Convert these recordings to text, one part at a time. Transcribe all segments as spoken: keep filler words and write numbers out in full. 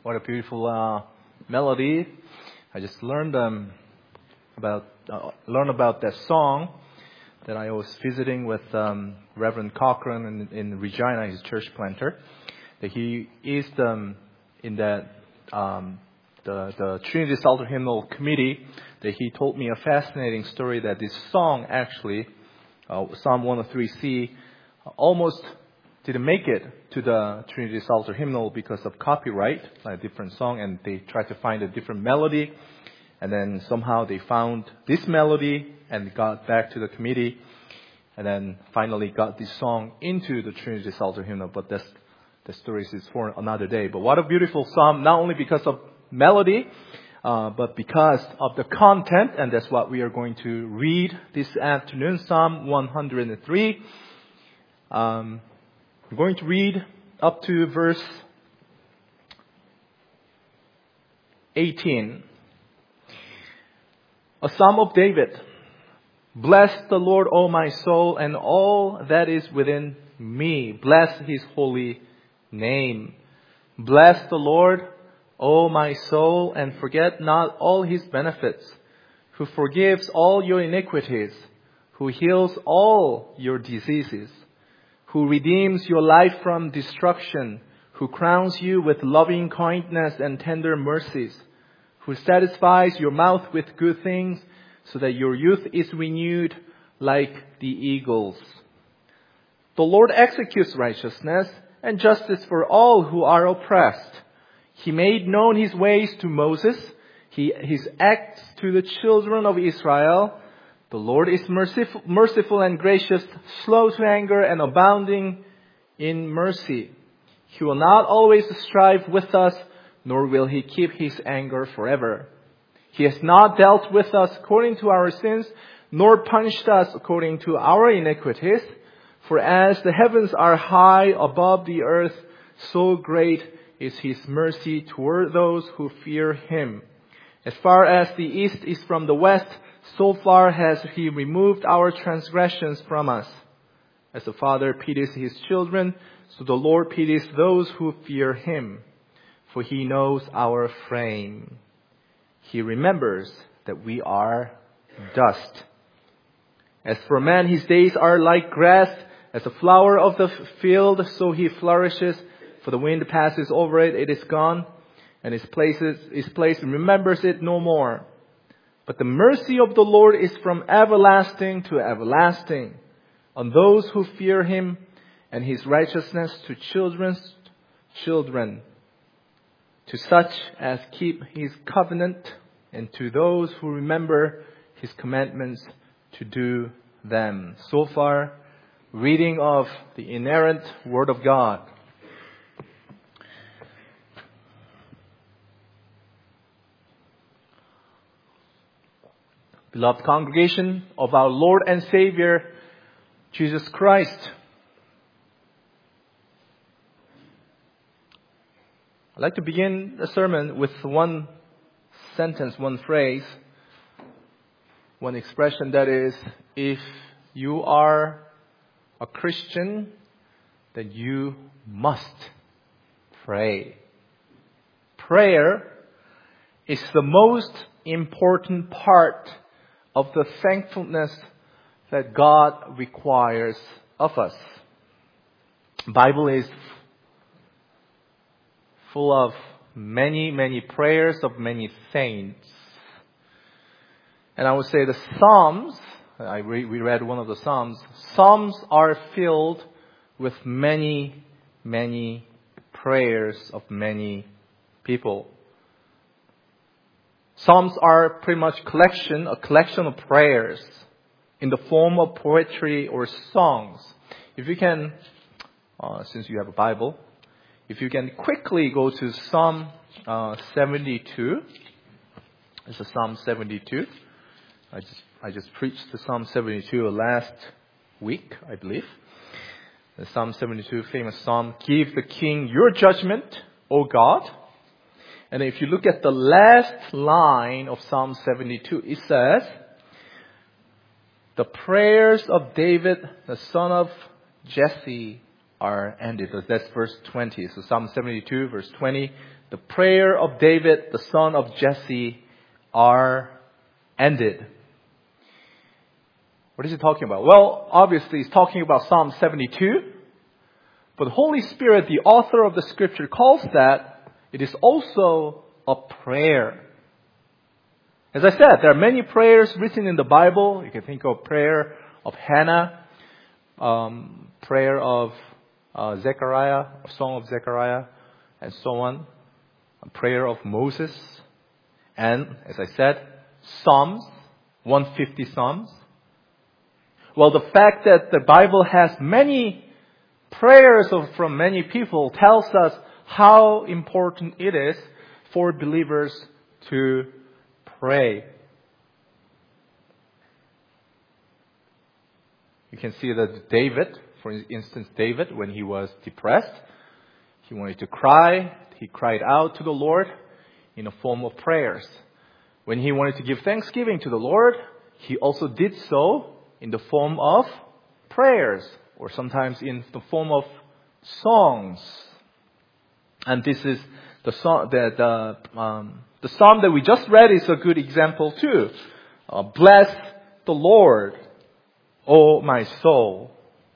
What a beautiful uh, melody. I just learned um, about uh, learned about that song that I was visiting with um, Reverend Cochran in, in Regina, his church planter. That he is um, in that um, the the Trinity Psalter Hymnal Committee. That he told me a fascinating story that this song actually, uh, Psalm one oh three C, almost didn't make it to the Trinity Psalter Hymnal because of copyright, a different song, and they tried to find a different melody, and then somehow they found this melody and got back to the committee, and then finally got this song into the Trinity Psalter Hymnal. But that's the story is for another day. But what a beautiful psalm, not only because of melody, uh, but because of the content, and that's what we are going to read this afternoon, Psalm one hundred three. Um, We're going to read up to verse eighteen. A Psalm of David. Bless the Lord, O my soul, and all that is within me. Bless His holy name. Bless the Lord, O my soul, and forget not all His benefits, who forgives all your iniquities, who heals all your diseases, who redeems your life from destruction, who crowns you with loving kindness and tender mercies, who satisfies your mouth with good things, so that your youth is renewed like the eagles. The Lord executes righteousness and justice for all who are oppressed. He made known His ways to Moses, he, His acts to the children of Israel. The Lord is merciful, merciful and gracious, slow to anger and abounding in mercy. He will not always strive with us, nor will He keep His anger forever. He has not dealt with us according to our sins, nor punished us according to our iniquities. For as the heavens are high above the earth, so great is His mercy toward those who fear Him. As far as the east is from the west, so far has He removed our transgressions from us. As the Father pities His children, so the Lord pities those who fear Him. For He knows our frame. He remembers that we are dust. As for man, his days are like grass. As a flower of the field, so he flourishes. For the wind passes over it, it is gone. And his place, his place remembers it no more. But the mercy of the Lord is from everlasting to everlasting on those who fear Him, and His righteousness to children's children, to such as keep His covenant, and to those who remember His commandments to do them. So far, reading of the inerrant Word of God. Beloved congregation of our Lord and Savior, Jesus Christ. I'd like to begin the sermon with one sentence, one phrase, one expression, that is, if you are a Christian, then you must pray. Prayer is the most important part of the thankfulness that God requires of us. The Bible is full of many, many prayers of many saints. And I would say the Psalms, I re- we read one of the Psalms, Psalms are filled with many, many prayers of many people. Psalms are pretty much collection, a collection of prayers in the form of poetry or songs. If you can, uh, since you have a Bible, if you can quickly go to Psalm uh, seventy-two. This is Psalm seventy-two. I just I just preached the Psalm seventy-two last week, I believe. The Psalm seventy-two, famous Psalm, "Give the King your judgment, O God." And if you look at the last line of Psalm seventy-two, it says, "The prayers of David, the son of Jesse, are ended. So that's verse twenty. So Psalm seventy-two, verse twenty. The prayer of David, the son of Jesse, are ended. What is he talking about? Well, obviously he's talking about Psalm seventy-two. But the Holy Spirit, the author of the scripture, calls that it is also a prayer. As I said, there are many prayers written in the Bible. You can think of prayer of Hannah, um, prayer of uh, Zechariah, a song of Zechariah, and so on. A prayer of Moses. And, as I said, Psalms, one hundred fifty Psalms. Well, the fact that the Bible has many prayers of, from many people tells us how important it is for believers to pray. You can see that David, for instance, David, when he was depressed, he wanted to cry. He cried out to the Lord in a form of prayers. When he wanted to give thanksgiving to the Lord, he also did so in the form of prayers, or sometimes in the form of songs. And this is the song, the the, um, the psalm that we just read is a good example too. Uh, Bless the Lord, O my soul.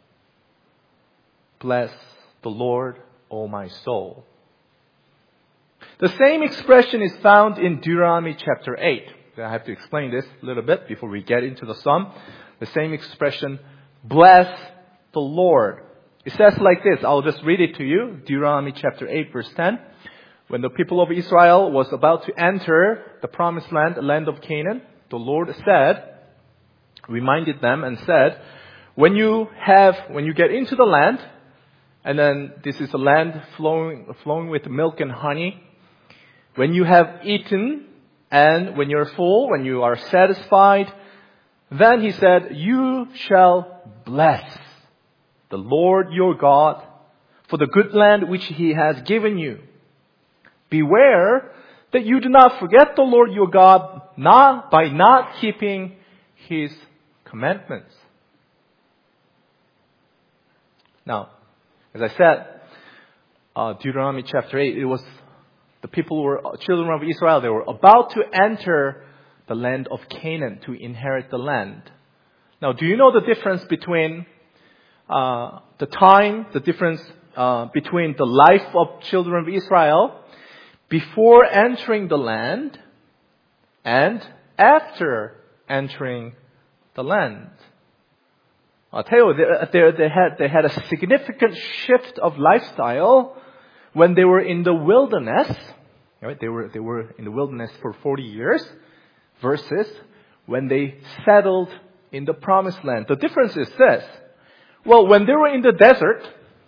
Bless the Lord, O my soul. The same expression is found in Deuteronomy chapter eight. I have to explain this a little bit before we get into the psalm. The same expression, bless the Lord. It says like this. I'll just read it to you. Deuteronomy chapter eight, verse ten. When the people of Israel was about to enter the promised land, the land of Canaan, the Lord said, reminded them and said, when you have, when you get into the land, and then this is a land flowing, flowing with milk and honey, when you have eaten and when you're full, when you are satisfied, then he said, you shall bless the Lord your God for the good land which he has given you. Beware that you do not forget the Lord your God not by not keeping his commandments. Now, as I said, uh, Deuteronomy chapter eight, it was the people who were children of Israel. They were about to enter the land of Canaan to inherit the land. Now, do you know the difference between uh, the time, the difference uh, between the life of children of Israel before entering the land and after entering the land? I'll tell you, they, they, they had they had a significant shift of lifestyle when they were in the wilderness. Right? They were they were in the wilderness for forty years, versus when they settled in the promised land. The difference is this. Well, when they were in the desert,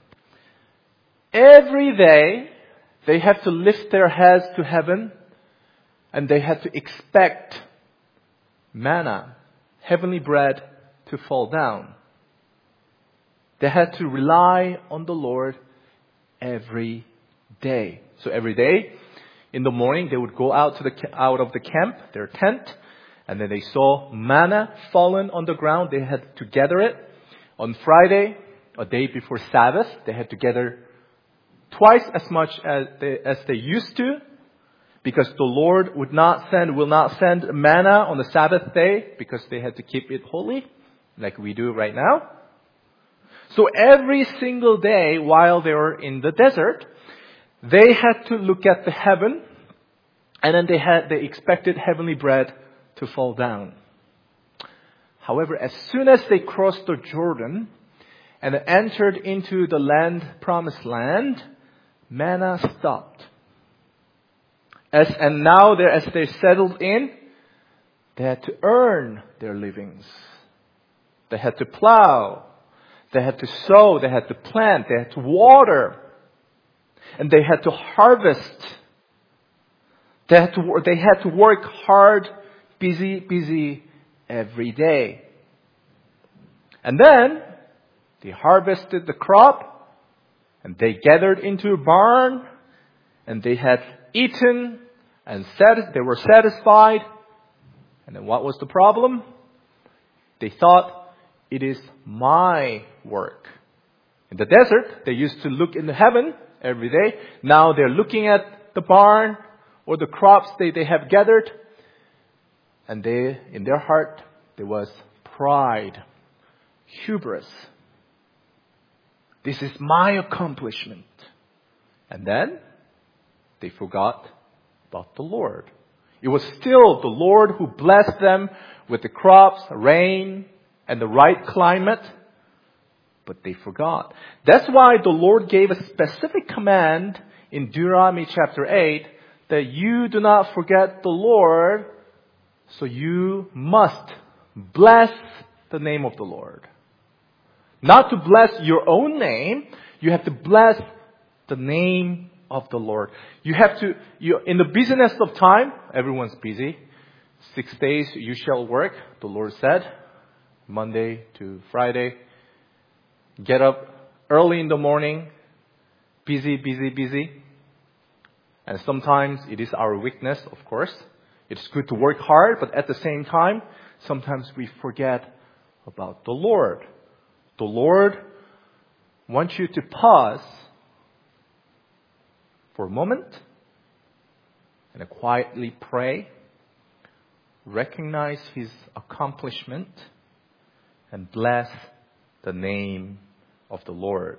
every day they had to lift their heads to heaven and they had to expect manna, heavenly bread, to fall down. They had to rely on the Lord every day. So every day, in the morning, they would go out to the out of the camp, their tent, and then they saw manna fallen on the ground. They had to gather it. On Friday, a day before Sabbath, they had to gather twice as much as they, as they used to, because the Lord would not send, will not send manna on the Sabbath day, because they had to keep it holy, like we do right now. So every single day while they were in the desert, they had to look at the heaven, and then they had they expected heavenly bread to fall down. However, as soon as they crossed the Jordan and entered into the land, promised land, manna stopped. As and now, as they settled in, they had to earn their livings. They had to plow. They had to sow. They had to plant. They had to water. And they had to harvest. They had to, they had to work hard, busy, busy every day. And then they harvested the crop and they gathered into a barn and they had eaten and sat, they were satisfied. And then what was the problem? They thought, it is my work. In the desert, they used to look into heaven every day. Now they're looking at the barn or the crops they, they have gathered. And they, in their heart, there was pride, hubris. This is my accomplishment. And then they forgot about the Lord. It was still the Lord who blessed them with the crops, rain, and the right climate. But they forgot. That's why the Lord gave a specific command in Deuteronomy chapter eight that you do not forget the Lord, so you must bless the name of the Lord. Not to bless your own name, you have to bless the name of the Lord. You have to, you, in the busyness of time, everyone's busy. Six days you shall work, the Lord said. Monday to Friday. Get up early in the morning. Busy, busy, busy. And sometimes it is our weakness, of course. It's good to work hard, but at the same time, sometimes we forget about the Lord. The Lord wants you to pause for a moment and quietly pray, recognize His accomplishment, and bless the name of the Lord.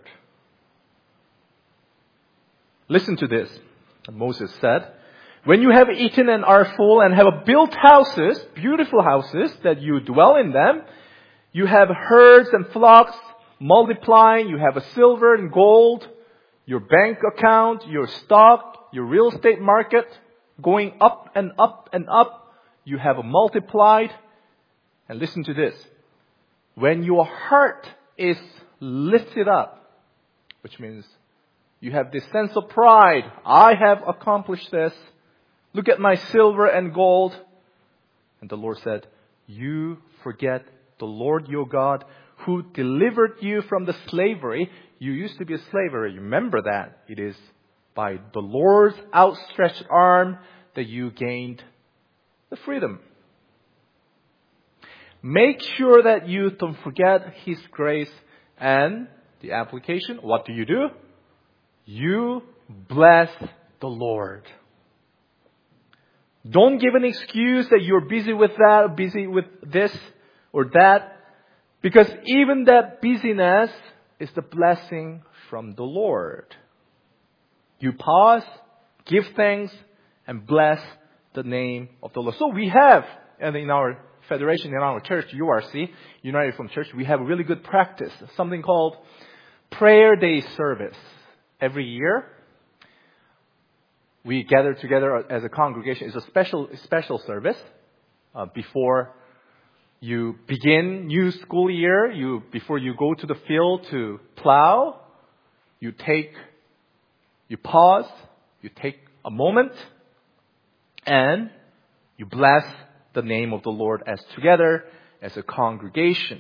Listen to this. Moses said, when you have eaten and are full and have built houses, beautiful houses, that you dwell in them, you have herds and flocks multiplying, you have a silver and gold, your bank account, your stock, your real estate market going up and up and up, you have multiplied. And listen to this. When your heart is lifted up, which means you have this sense of pride. I have accomplished this. Look at my silver and gold. And the Lord said, you forget the Lord your God who delivered you from the slavery. You used to be a slave. Remember that. It is by the Lord's outstretched arm that you gained the freedom. Make sure that you don't forget His grace and the application. What do you do? You bless the Lord. Don't give an excuse that you're busy with that, busy with this or that. Because even that busyness is the blessing from the Lord. You pause, give thanks, and bless the name of the Lord. So we have, and in our federation, in our church, U R C, United Reformed Church, we have a really good practice. Something called Prayer Day Service. Every year, we gather together as a congregation. It's a special special service uh, before you begin new school year. You before you go to the field to plow, you take, you pause, you take a moment, and you bless the name of the Lord as together as a congregation.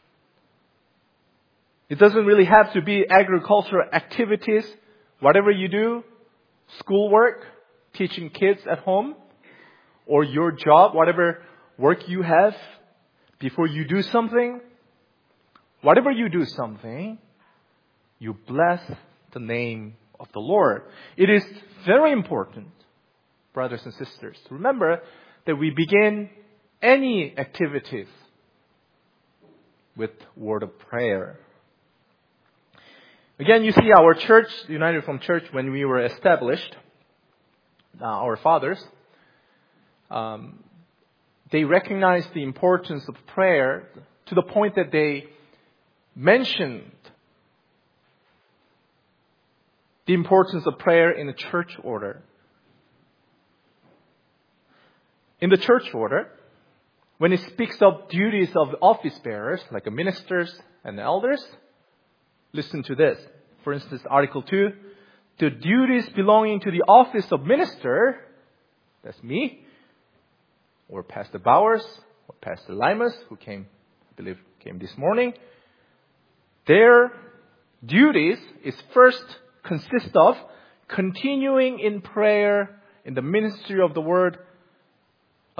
It doesn't really have to be agricultural activities. Whatever you do, schoolwork, teaching kids at home, or your job, whatever work you have, before you do something, whatever you do something, you bless the name of the Lord. It is very important, brothers and sisters, to remember that we begin any activities with word of prayer. Again, you see our church, United Reformed Church, when we were established, uh, our fathers, um, they recognized the importance of prayer to the point that they mentioned the importance of prayer in the church order. In the church order, when it speaks of duties of office bearers, like the ministers and the elders, listen to this. For instance, Article two, the duties belonging to the office of minister, that's me, or Pastor Bowers, or Pastor Limas, who came, I believe, came this morning. Their duties is first consist of continuing in prayer in the ministry of the word,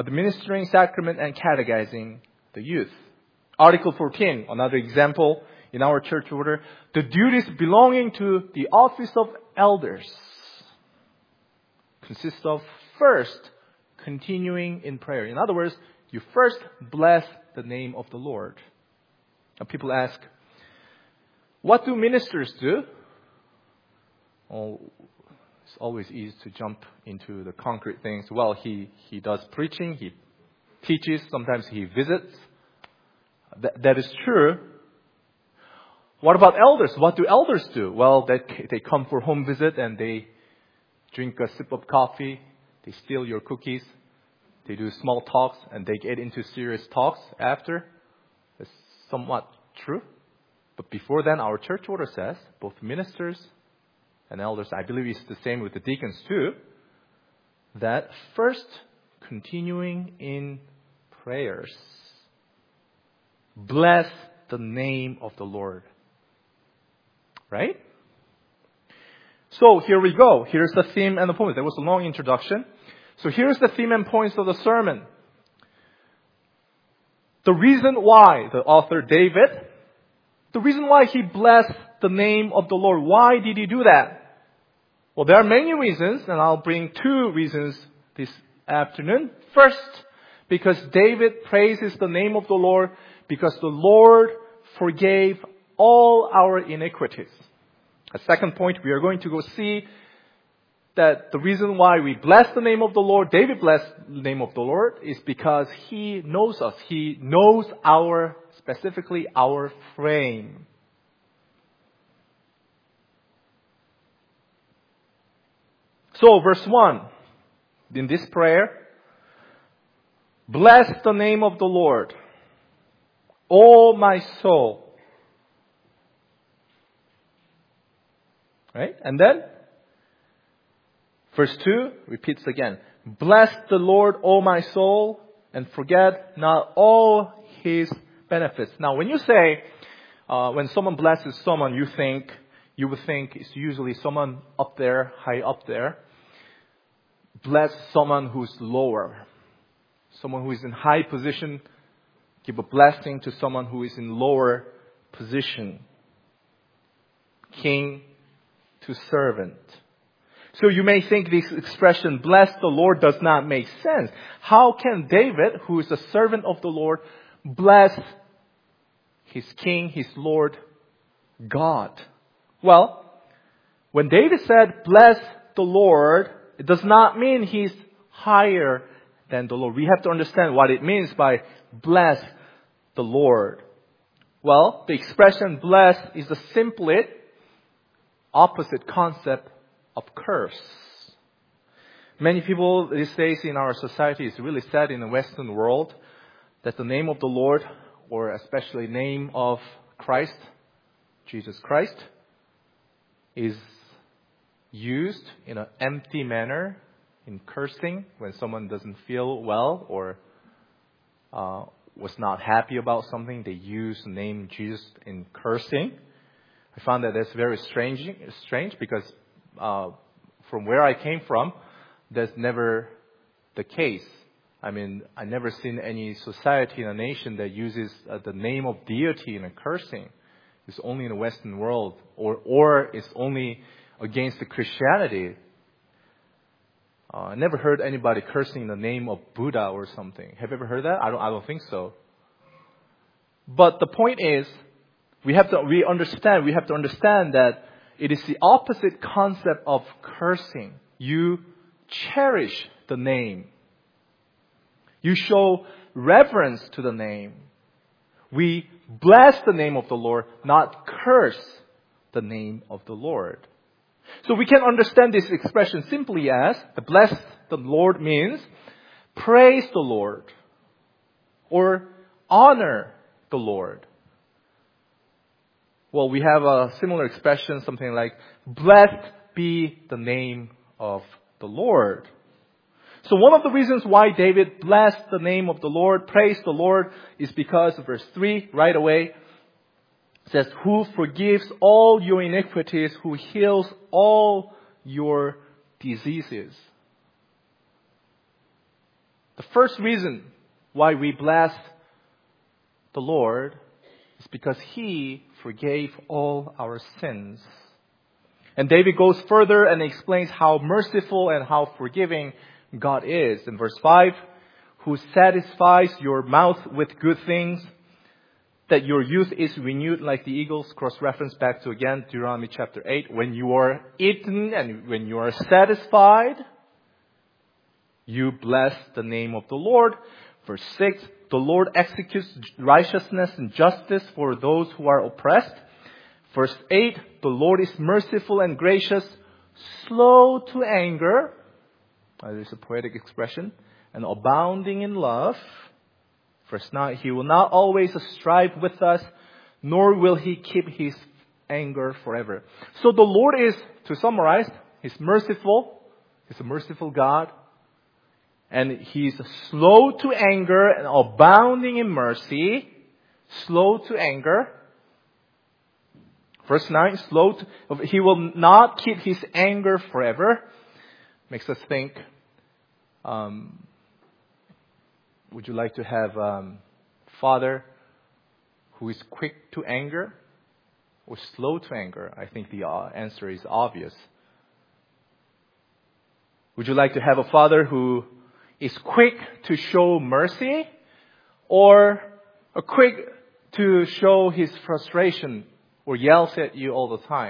administering sacrament, and catechizing the youth. Article fourteen, another example, in our church order, the duties belonging to the office of elders consist of first, continuing in prayer. In other words, you first bless the name of the Lord. Now people ask, what do ministers do? Oh, it's always easy to jump into the concrete things. Well, he, he does preaching, he teaches, sometimes he visits. Th- that is true. What about elders? What do elders do? Well, they, they come for home visit and they drink a sip of coffee. They steal your cookies. They do small talks and they get into serious talks after. It's somewhat true. But before then, our church order says, both ministers and elders, I believe it's the same with the deacons too, that first, continuing in prayers, bless the name of the Lord. Right? So here we go. Here's the theme and the point. That was a long introduction. So here's the theme and points of the sermon. The reason why the author David, the reason why he blessed the name of the Lord. Why did he do that? Well, there are many reasons, and I'll bring two reasons this afternoon. First, because David praises the name of the Lord because the Lord forgave all our iniquities. A second point, we are going to go see that the reason why we bless the name of the Lord, David blessed the name of the Lord, is because he knows us. He knows our, specifically our frame. So, verse one, in this prayer, bless the name of the Lord, O my soul. Right? And then, verse two repeats again. Bless the Lord, O my soul, and forget not all His benefits. Now, when you say, uh, when someone blesses someone, you think, you would think it's usually someone up there, high up there. Bless someone who's lower. Someone who is in high position, give a blessing to someone who is in lower position. King to servant. So you may think this expression, bless the Lord, does not make sense. How can David, who is a servant of the Lord, bless his king, his Lord, God? Well, when David said, bless the Lord, it does not mean he's higher than the Lord. We have to understand what it means by bless the Lord. Well, the expression bless is the simply opposite concept of curse. Many people these days in our society, it's really sad in the Western world, that the name of the Lord, or especially name of Christ, Jesus Christ, is used in an empty manner, in cursing, when someone doesn't feel well or uh, was not happy about something, they use the name Jesus in cursing. I found that that's very strange, strange because uh, from where I came from, that's never the case. I mean, I never seen any society in a nation that uses uh, the name of deity in a cursing. It's only in the Western world, or or it's only against the Christianity. Uh, I never heard anybody cursing the name of Buddha or something. Have you ever heard that? I don't. I don't think so. But the point is, we have to. We understand. We have to understand that it is the opposite concept of cursing. You cherish the name. You show reverence to the name. We bless the name of the Lord, not curse the name of the Lord. So we can understand this expression simply as the bless the Lord means praise the Lord or honor the Lord. Well, we have a similar expression, something like blessed be the name of the Lord. So one of the reasons why David blessed the name of the Lord, praised the Lord, is because of verse three right away. It says, who forgives all your iniquities, who heals all your diseases. The first reason why we bless the Lord is because He forgave all our sins. And David goes further and explains how merciful and how forgiving God is. In verse five, who satisfies your mouth with good things, that your youth is renewed like the eagles. Cross-reference back to, again, Deuteronomy chapter eight. When you are eaten and when you are satisfied, you bless the name of the Lord. Verse six, the Lord executes righteousness and justice for those who are oppressed. Verse eight, the Lord is merciful and gracious, slow to anger. Uh, there's a poetic expression. And abounding in love. Verse nine, He will not always strive with us, nor will He keep His anger forever. So the Lord is, to summarize, He's merciful. He's a merciful God. And He's slow to anger and abounding in mercy. Slow to anger. Verse nine, slow to, He will not keep His anger forever. Makes us think, um, would you like to have a um, father who is quick to anger or slow to anger? I think the uh, answer is obvious. Would you like to have a father who is quick to show mercy or a quick to show his frustration or yells at you all the time?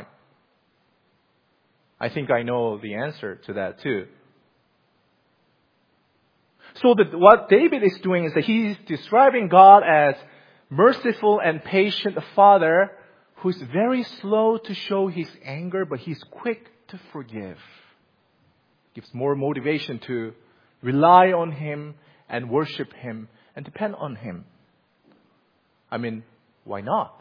I think I know the answer to that too. So that what David is doing is that he's describing God as merciful and patient Father who's very slow to show His anger, but He's quick to forgive. Gives more motivation to rely on Him and worship Him and depend on Him. I mean, why not?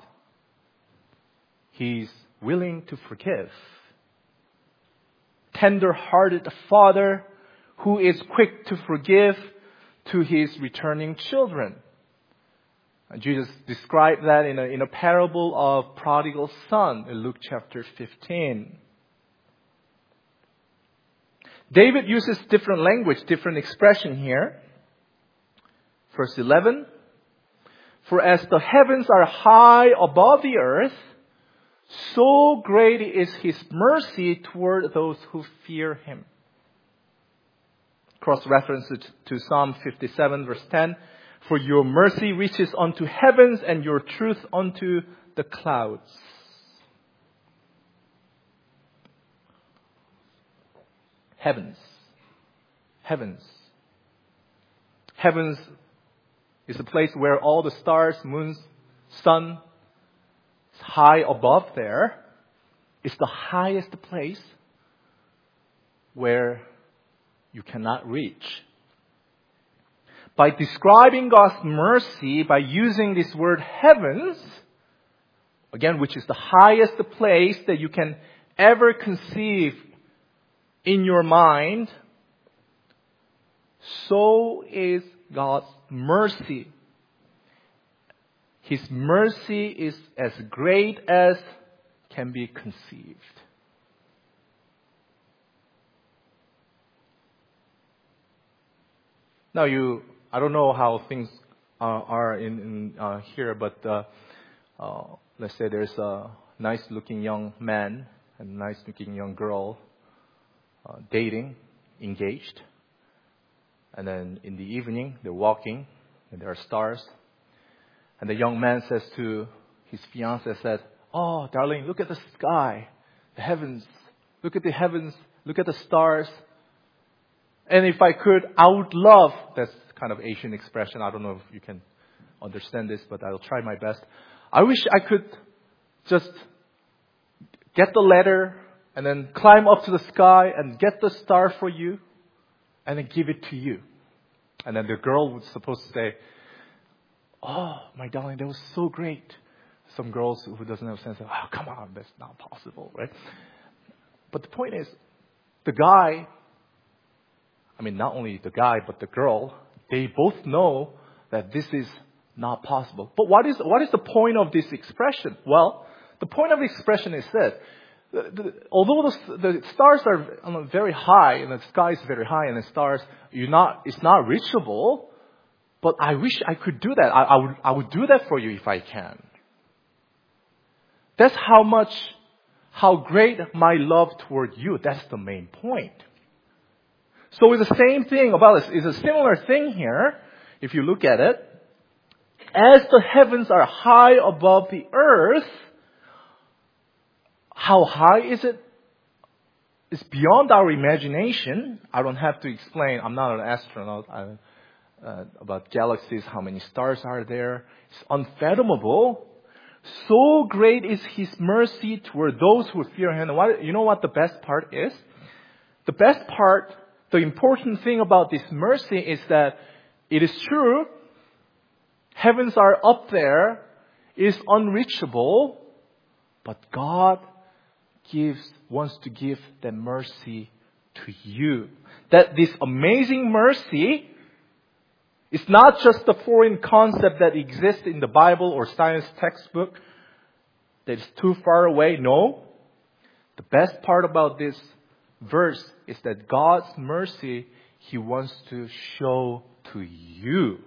He's willing to forgive. Tender-hearted Father who is quick to forgive to His returning children. And Jesus described that in a, in a parable of prodigal son in Luke chapter fifteen. David uses different language, different expression here. Verse eleven, for as the heavens are high above the earth, so great is His mercy toward those who fear Him. Cross-reference to Psalm fifty-seven verse ten. For your mercy reaches unto heavens and your truth unto the clouds. Heavens. Heavens. Heavens is a place where all the stars, moons, sun is high above there. It's the highest place where you cannot reach. By describing God's mercy, by using this word heavens, again, which is the highest place that you can ever conceive in your mind, so is God's mercy. His mercy is as great as can be conceived. Now you, I don't know how things uh, are in, in uh, here, but uh, uh, let's say there's a nice-looking young man and a nice-looking young girl uh, dating, engaged, and then in the evening they're walking and there are stars, and the young man says to his fiancée, said, "Oh, darling, look at the sky, the heavens. Look at the heavens. Look at the stars. And if I could, I would love," that's kind of Asian expression. I don't know if you can understand this, but I'll try my best. "I wish I could just get the ladder and then climb up to the sky and get the star for you and then give it to you." And then the girl was supposed to say, "Oh, my darling, that was so great." Some girls who doesn't have sense say, "Oh, come on, that's not possible," right? But the point is, the guy, I mean, not only the guy, but the girl, they both know that this is not possible. But what is what is the point of this expression? Well, the point of the expression is this. The, the, although the, the stars are very high, and the sky is very high, and the stars, you're not, it's not reachable, but I wish I could do that. I, I would, I would do that for you if I can. That's how much, how great my love toward you. That's the main point. So it's the same thing about this. It's a similar thing here, if you look at it. As the heavens are high above the earth, how high is it? It's beyond our imagination. I don't have to explain. I'm not an astronaut. I, uh, about galaxies, how many stars are there. It's unfathomable. So great is His mercy toward those who fear Him. And what, you know what the best part is? The best part, the important thing about this mercy is that it is true. Heavens are up there. It is unreachable. But God gives, wants to give that mercy to you. That this amazing mercy is not just a foreign concept that exists in the Bible or science textbook that is too far away. No. The best part about this verse is that God's mercy, He wants to show to you.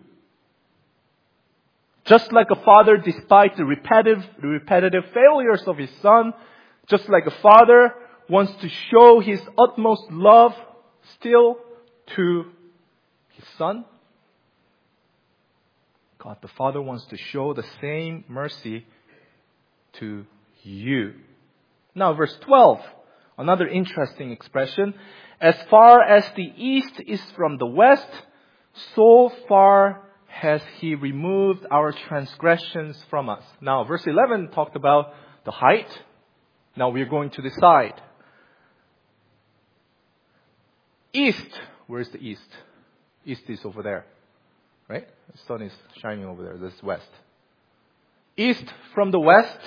Just like a father, despite the repetitive, the repetitive failures of his son, just like a father wants to show his utmost love still to his son, God the Father wants to show the same mercy to you. Now, verse twelve, another interesting expression. As far as the east is from the west, so far has He removed our transgressions from us. Now, verse eleven talked about the height. Now we're going to the side. East. Where's the east? East is over there. Right? The sun is shining over there. This is west. East from the west.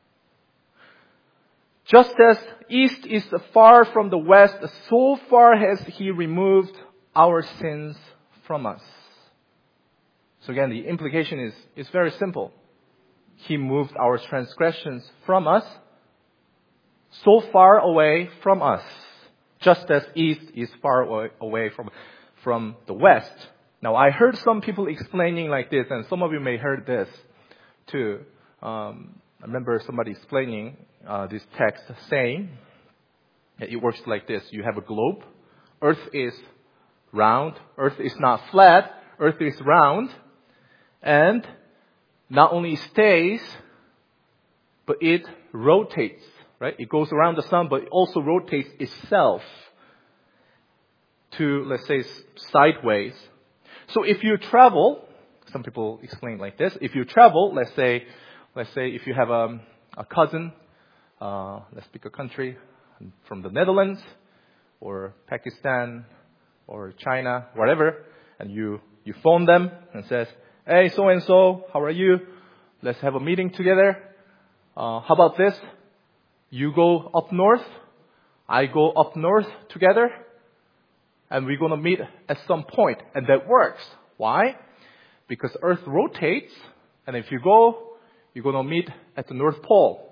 Just as east is far from the west, so far has He removed our sins from us. So again, the implication is, is very simple. He moved our transgressions from us, so far away from us, just as east is far away from, from the west. Now, I heard some people explaining like this, and some of you may heard this too. Um, I remember somebody explaining uh, this text saying that it works like this. You have a globe. Earth is round. Earth is not flat. Earth is round. And not only stays, but it rotates, right? It goes around the sun, but it also rotates itself to, let's say, sideways. So if you travel, some people explain like this. If you travel, let's say, let's say if you have a, a cousin, uh, let's pick a country from the Netherlands or Pakistan or China, whatever, and you, you phone them and says, hey, so-and-so, how are you? Let's have a meeting together. Uh, how about this? You go up north, I go up north together, and we're going to meet at some point. And that works. Why? Because Earth rotates, and if you go, you're going to meet at the North Pole.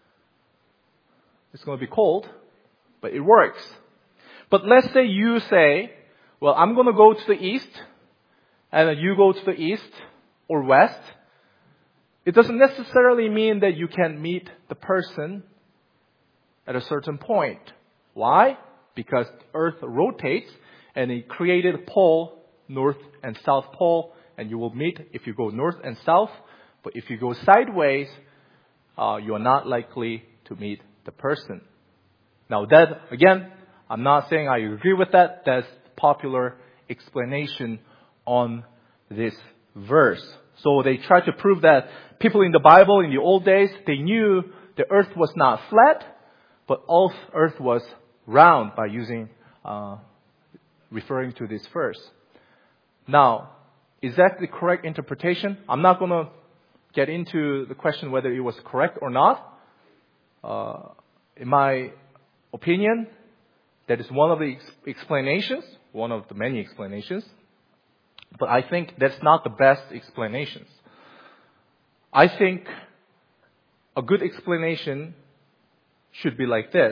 It's going to be cold, but it works. But let's say you say, well, I'm going to go to the east, and you go to the east or west. It doesn't necessarily mean that you can meet the person at a certain point. Why? Because Earth rotates and it created a pole, North and South Pole, and you will meet if you go north and south. But if you go sideways, uh, you are not likely to meet the person. Now that, again, I'm not saying I agree with that. That's popular explanation on this verse. So they tried to prove that people in the Bible in the old days, they knew the earth was not flat, but all earth was round by using, uh, referring to this verse. Now, is that the correct interpretation? I'm not going to get into the question whether it was correct or not. Uh, in my opinion, that is one of the ex- explanations, one of the many explanations. But I think that's not the best explanations. I think a good explanation should be like this.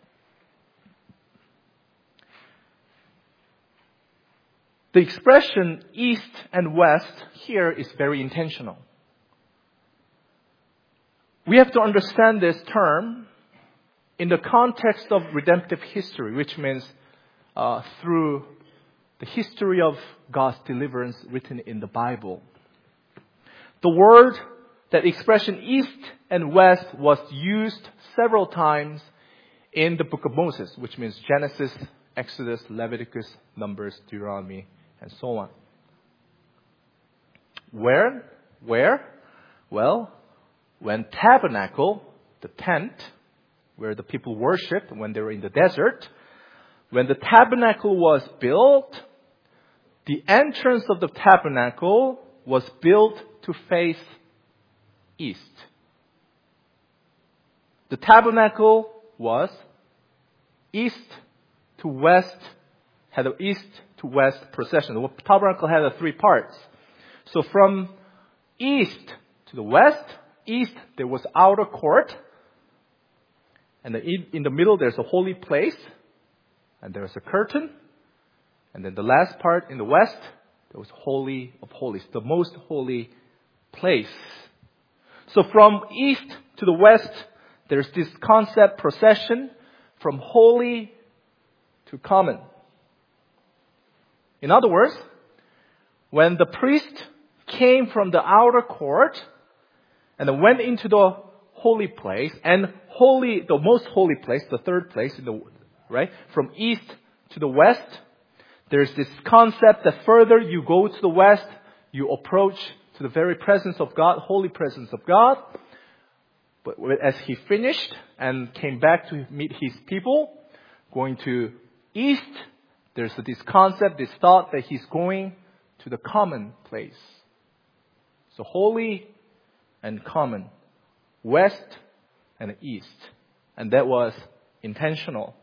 The expression east and west here is very intentional. we have to understand this term in the context of redemptive history, which means uh, through the history of God's deliverance written in the Bible. The word, that expression east and west, was used several times in the book of Moses, which means Genesis, Exodus, Leviticus, Numbers, Deuteronomy, and so on. Where? Where? Well, when tabernacle, the tent, where the people worshiped when they were in the desert, when the tabernacle was built, the entrance of the tabernacle was built to face east. The tabernacle was east to west, had an east to west procession. The tabernacle had three parts. So from east to the west, east there was outer court, and in the middle there's a holy place, and there's a curtain, and then the last part in the west, there was Holy of Holies, the most holy place. So from east to the west, there's this concept procession from holy to common. In other words, when the priest came from the outer court and then went into the holy place, and holy, the most holy place, the third place in the right, from east to the west, there's this concept that further you go to the west, you approach to the very presence of God, holy presence of God. But as he finished and came back to meet his people, going to east, there's this concept, this thought that he's going to the common place. So holy and common, west and east. And that was intentional.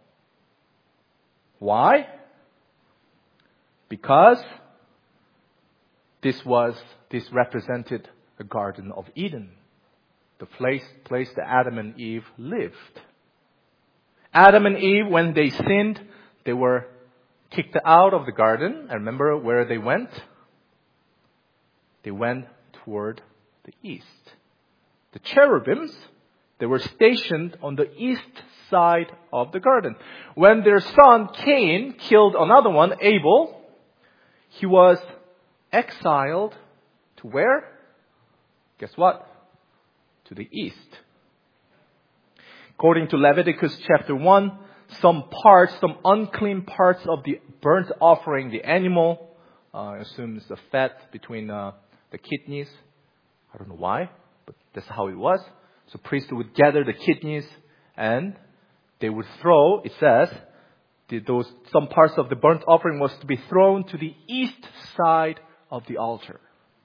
Why? Because this was, this represented the Garden of Eden, the place, place that Adam and Eve lived. Adam and Eve, when they sinned, they were kicked out of the garden. And remember where they went? They went toward the east. The cherubims, they were stationed on the east side of the garden. When their son Cain killed another one, Abel, he was exiled to where? Guess what? To the east. According to Leviticus chapter one, some parts, some unclean parts of the burnt offering, the animal, uh, I assume it's the fat between uh, the kidneys. I don't know why, but that's how it was. So priests would gather the kidneys and they would throw, it says, the, those some parts of the burnt offering was to be thrown to the east side of the altar.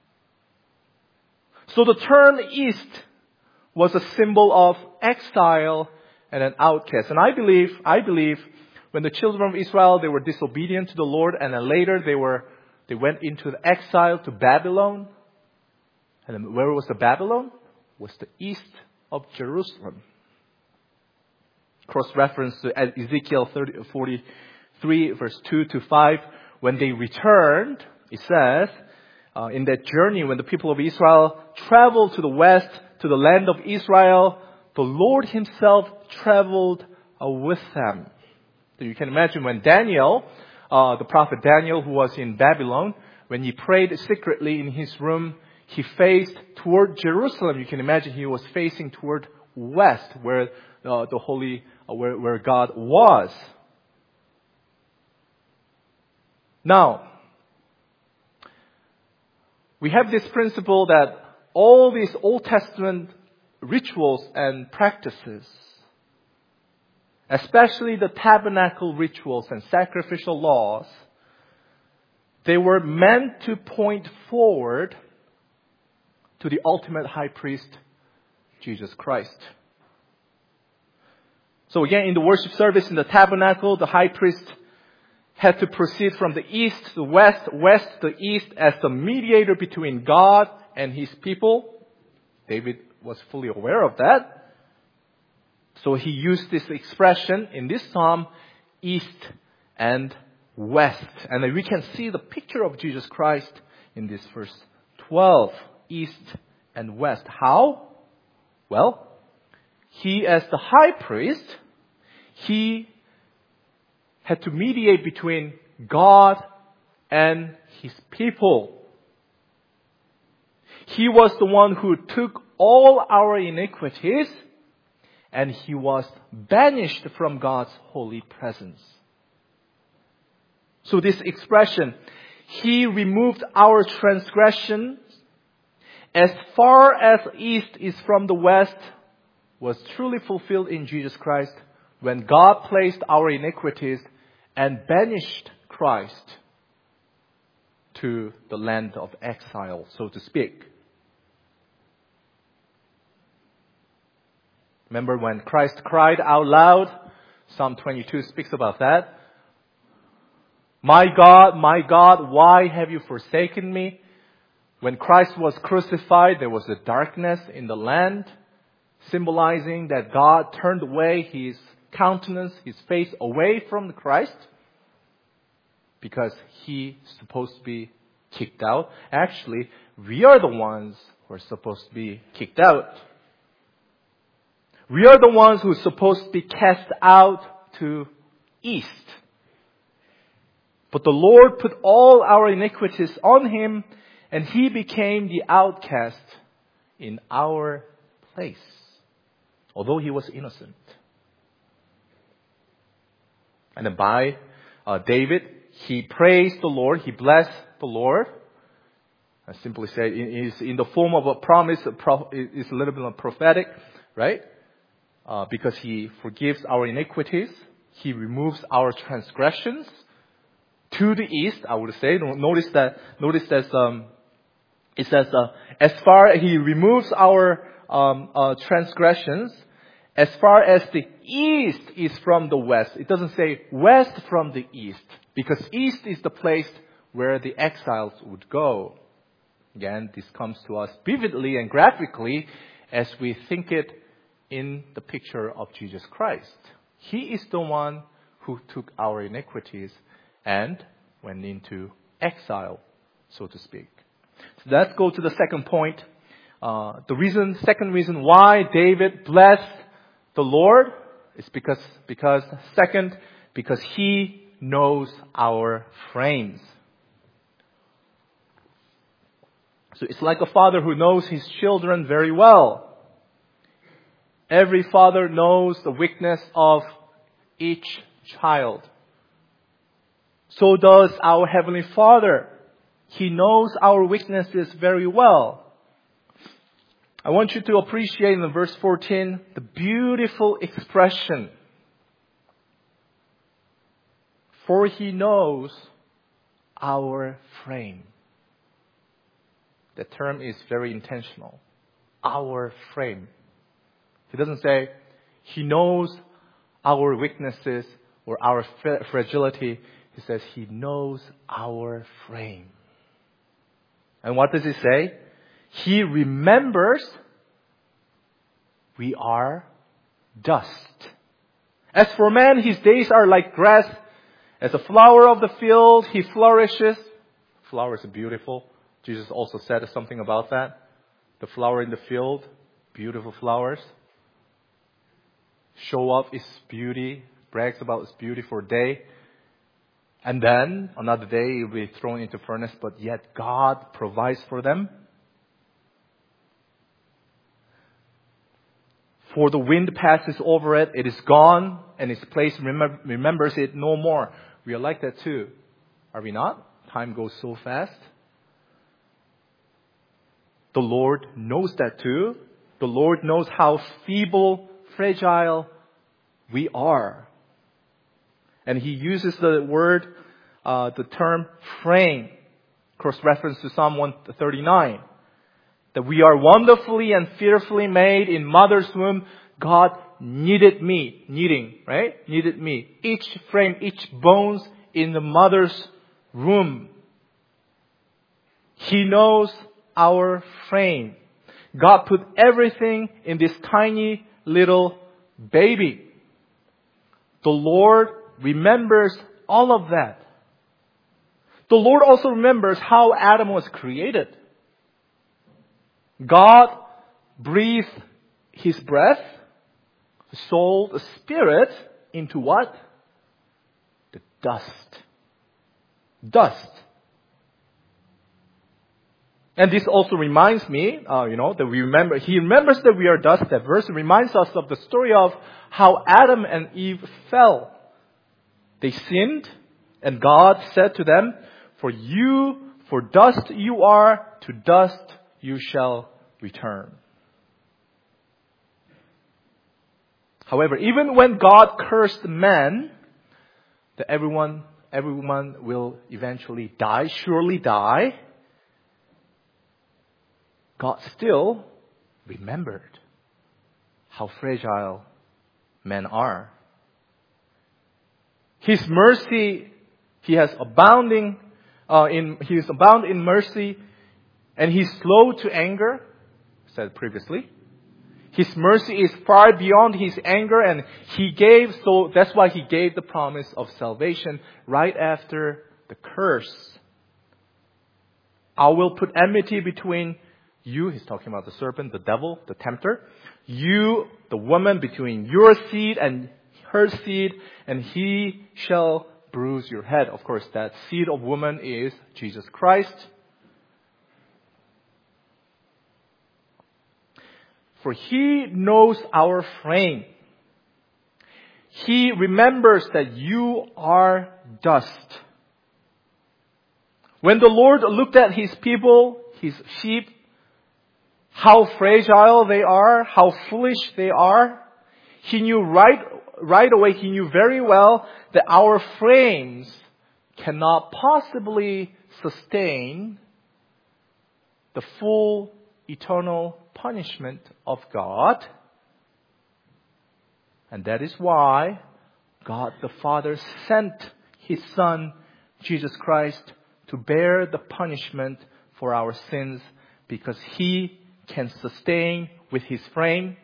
So the term east was a symbol of exile and an outcast. And I believe, I believe when the children of Israel, they were disobedient to the Lord, and then later they were, they went into the exile to Babylon. And then where was the Babylon? Was the east of Jerusalem. Cross-reference to Ezekiel forty-three, verse two to five. When they returned, it says, uh, in that journey, when the people of Israel traveled to the west, to the land of Israel, the Lord Himself traveled uh, with them. So you can imagine when Daniel, uh, the prophet Daniel, who was in Babylon, when he prayed secretly in his room, he faced toward Jerusalem. You can imagine he was facing toward west, where uh, the holy, uh, where, where God was. Now, we have this principle that all these Old Testament rituals and practices, especially the tabernacle rituals and sacrificial laws, they were meant to point forward to the ultimate high priest, Jesus Christ. So again, in the worship service in the tabernacle, the high priest had to proceed from the east to the west, west to the east as the mediator between God and His people. David was fully aware of that. So he used this expression in this psalm, east and west. And we can see the picture of Jesus Christ in this verse twelve, east and west. How? Well, He, as the high priest, he had to mediate between God and His people. He was the one who took all our iniquities, and He was banished from God's holy presence. So this expression, He removed our transgressions as far as east is from the west, was truly fulfilled in Jesus Christ when God placed our iniquities and banished Christ to the land of exile, so to speak. Remember when Christ cried out loud? Psalm twenty-two speaks about that. My God, my God, why have you forsaken me? When Christ was crucified, there was a darkness in the land, symbolizing that God turned away His countenance, His face away from Christ, because He's supposed to be kicked out. Actually, we are the ones who are supposed to be kicked out. We are the ones who are supposed to be cast out to east. But the Lord put all our iniquities on Him, and He became the outcast in our place, although He was innocent. And then by uh, David, he praised the Lord, he blessed the Lord. I simply say it is in the form of a promise. It's a little bit prophetic, right? Uh, because He forgives our iniquities, He removes our transgressions to the east. I would say. Notice that. Notice that um, it says uh, as far as He removes our um, uh, transgressions, as far as the east is from the west. It doesn't say west from the east, because east is the place where the exiles would go. Again, this comes to us vividly and graphically as we think it in the picture of Jesus Christ. He is the one who took our iniquities and went into exile, so to speak. So let's go to the second point. Uh, the reason, second reason why David blessed the Lord is because, because second, because He knows our frames. So it's like a father who knows his children very well. Every father knows the weakness of each child. So does our Heavenly Father. He knows our weaknesses very well. I want you to appreciate in verse fourteen the beautiful expression. For He knows our frame. The term is very intentional. Our frame. He doesn't say He knows our weaknesses or our fragility. He says He knows our frame. And what does He say? He remembers we are dust. As for man, his days are like grass. As a flower of the field, he flourishes. Flowers are beautiful. Jesus also said something about that. The flower in the field, beautiful flowers. Show off its beauty, brags about its beauty for a day. And then another day it will be thrown into furnace, but yet God provides for them. For the wind passes over it, it is gone, and its place remem- remembers it no more. We are like that too. Are we not? Time goes so fast. The Lord knows that too. The Lord knows how feeble, fragile we are. And He uses the word, uh, the term frame, cross-reference to Psalm one thirty-nine. That we are wonderfully and fearfully made in mother's womb. God knitted me, knitting, right? Knitted me. Each frame, each bones in the mother's womb. He knows our frame. God put everything in this tiny little baby. The Lord remembers all of that. The Lord also remembers how Adam was created. God breathed His breath the soul, the spirit, into what? The dust. Dust. And this also reminds me, uh, you know, that we remember, he remembers that we are dust. That verse reminds us of the story of how Adam and Eve fell. They sinned, and God said to them, for you, for dust you are, to dust you shall return. However, even when God cursed man, that everyone, everyone will eventually die, surely die, God still remembered how fragile men are. His mercy, He has abounding uh, in He is abound in mercy, and He's slow to anger, said previously. His mercy is far beyond His anger, and He gave, so that's why He gave the promise of salvation right after the curse. I will put enmity between you, he's talking about the serpent, the devil, the tempter. You, the woman, between your seed and her seed, and he shall bruise your head. Of course, that seed of woman is Jesus Christ. For He knows our frame. He remembers that you are dust. When the Lord looked at His people, His sheep, how fragile they are, how foolish they are, He knew right, right away, He knew very well that our frames cannot possibly sustain the full eternal punishment of God. And that is why God the Father sent His Son, Jesus Christ, to bear the punishment for our sins, because He can sustain with His frame.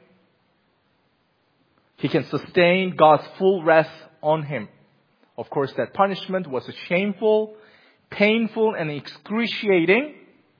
He can sustain God's full wrath on Him. Of course, that punishment was shameful, painful, and excruciating.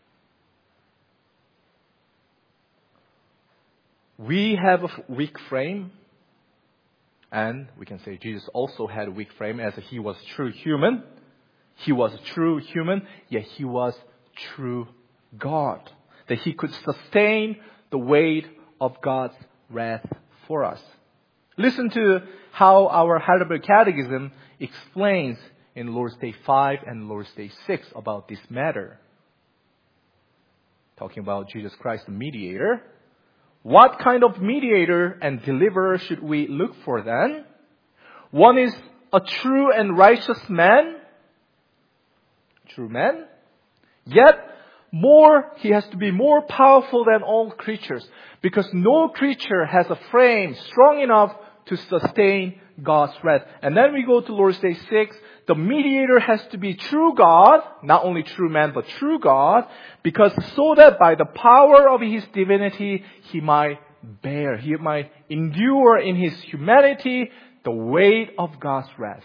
We have a weak frame, and we can say Jesus also had a weak frame, as He was true human. He was true human, yet He was true God. That He could sustain the weight of God's wrath for us. Listen to how our Heidelberg Catechism explains in Lord's Day five and Lord's Day six about this matter. Talking about Jesus Christ, the mediator. What kind of mediator and deliverer should we look for then? One is a true and righteous man. True man. Yet, more, he has to be more powerful than all creatures, because no creature has a frame strong enough to sustain God's wrath. And then we go to Lord's Day six. The mediator has to be true God, not only true man, but true God, because so that by the power of His divinity, He might bear, He might endure in His humanity the weight of God's wrath,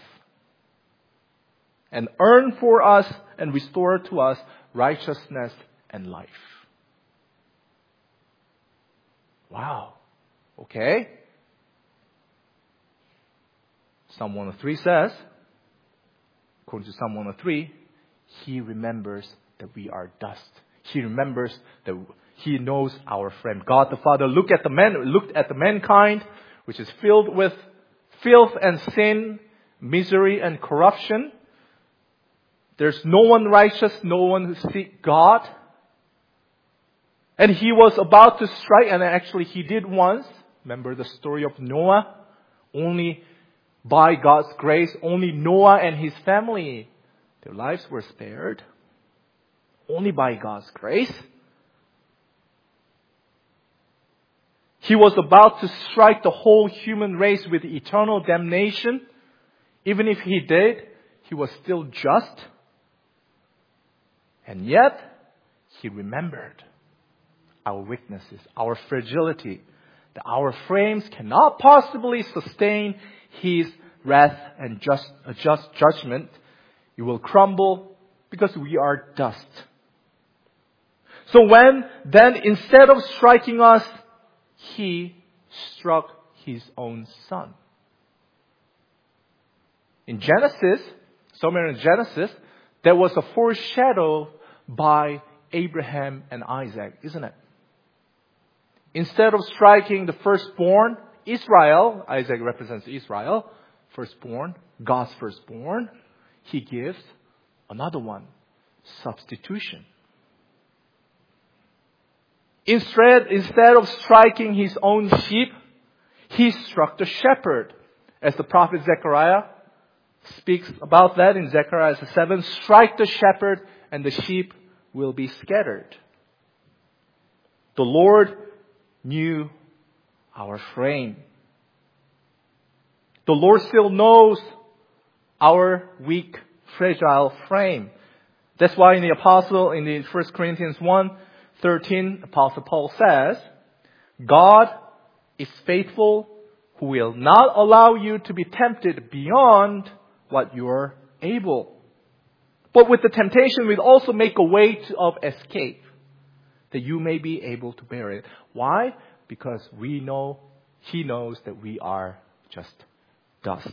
and earn for us and restore to us righteousness and life. Wow. Okay. Psalm one oh three says, according to Psalm one oh three, He remembers that we are dust. He remembers that He knows our frame. God the Father looked at the man, looked at the mankind, which is filled with filth and sin, misery and corruption. There's no one righteous, no one who seeks God. And He was about to strike, and actually He did once. Remember the story of Noah? Only by God's grace, only Noah and his family, their lives were spared. Only by God's grace. He was about to strike the whole human race with eternal damnation. Even if He did, He was still just. And yet, He remembered our weaknesses, our fragility, that our frames cannot possibly sustain His wrath and just, uh, just judgment. It will crumble because we are dust. So when then, instead of striking us, He struck His own Son. In Genesis, somewhere in Genesis, there was a foreshadow by Abraham and Isaac, isn't it? Instead of striking the firstborn, Israel, Isaac represents Israel, firstborn, God's firstborn, He gives another one, substitution. Instead, instead of striking His own sheep, He struck the shepherd. As the prophet Zechariah speaks about that in Zechariah seven, strike the shepherd and the sheep will be scattered. The Lord knew our frame. The Lord still knows our weak, fragile frame. That's why in the Apostle, in the First Corinthians one thirteen, Apostle Paul says, God is faithful, who will not allow you to be tempted beyond what you are able. But with the temptation will also make a way to, of escape, that you may be able to bear it. Why? Because we know, He knows that we are just dust.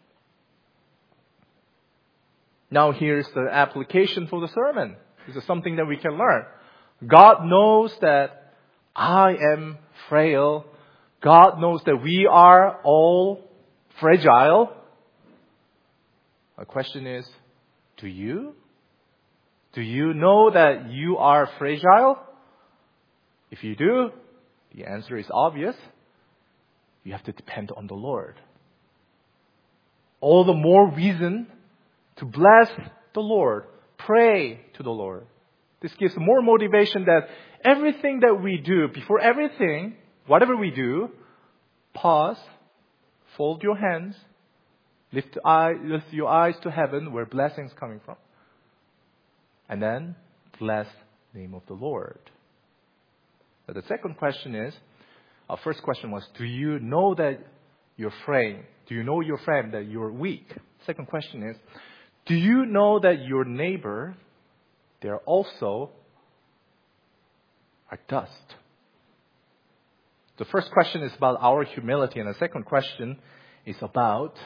Now here's the application for the sermon. This is something that we can learn. God knows that I am frail. God knows that we are all fragile. The question is, do you? Do you know that you are fragile? If you do, the answer is obvious. You have to depend on the Lord. All the more reason to bless the Lord. Pray to the Lord. This gives more motivation that everything that we do, before everything, whatever we do, pause, fold your hands, lift, eye, lift your eyes to heaven where blessing is coming from. And then bless the name of the Lord. But the second question is, our first question was, do you know that you're frail? Do you know your friend that you're weak? Second question is, do you know that your neighbor, they're also are dust? The first question is about our humility, and the second question is about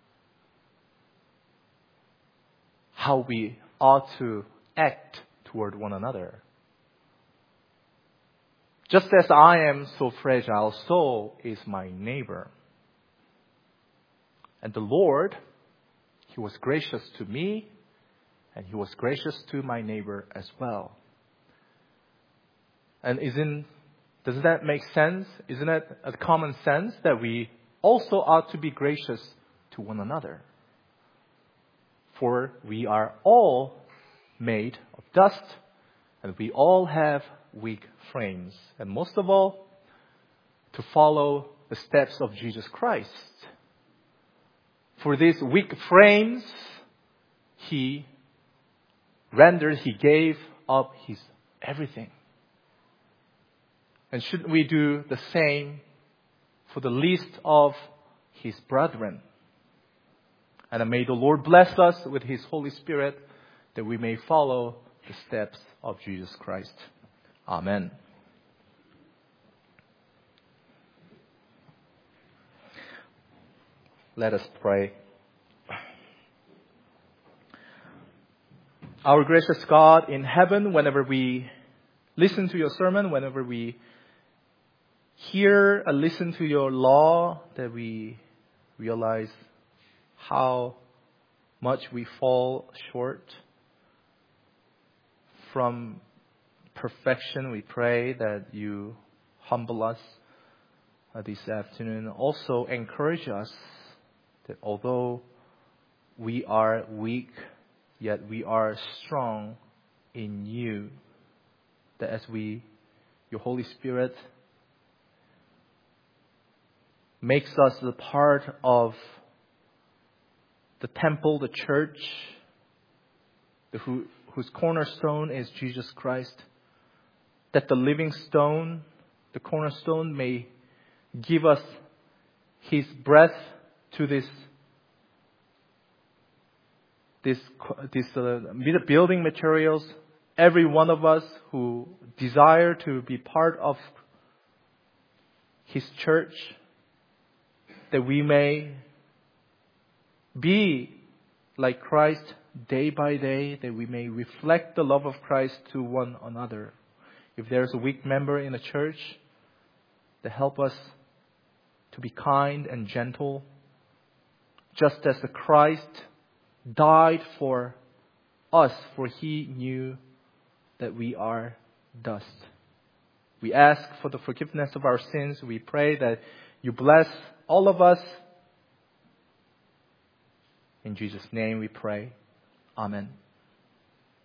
how we ought to act toward one another. Just as I am so fragile, so is my neighbor. And the Lord, He was gracious to me, and He was gracious to my neighbor as well. And isn't, doesn't that make sense? Isn't it a common sense that we also ought to be gracious to one another? For we are all made of dust, and we all have weak frames. And most of all, to follow the steps of Jesus Christ. For these weak frames, He rendered, He gave up His everything. And shouldn't we do the same for the least of His brethren? And may the Lord bless us with His Holy Spirit that we may follow the steps of Jesus Christ. Amen. Let us pray. Our gracious God in heaven, whenever we listen to your sermon, whenever we hear and listen to your law, that we realize how much we fall short from perfection. We pray that you humble us uh, this afternoon. Also encourage us that although we are weak, yet we are strong in you. That as we, your Holy Spirit, makes us the part of the temple, the church, the, who, whose cornerstone is Jesus Christ, that the living stone, the cornerstone, may give us His breath to this this this uh, building materials. Every one of us who desire to be part of His church, that we may be like Christ day by day, that we may reflect the love of Christ to one another. If there's a weak member in the church, to help us to be kind and gentle, just as the Christ died for us, for He knew that we are dust. We ask for the forgiveness of our sins. We pray that you bless all of us. In Jesus' name we pray. Amen.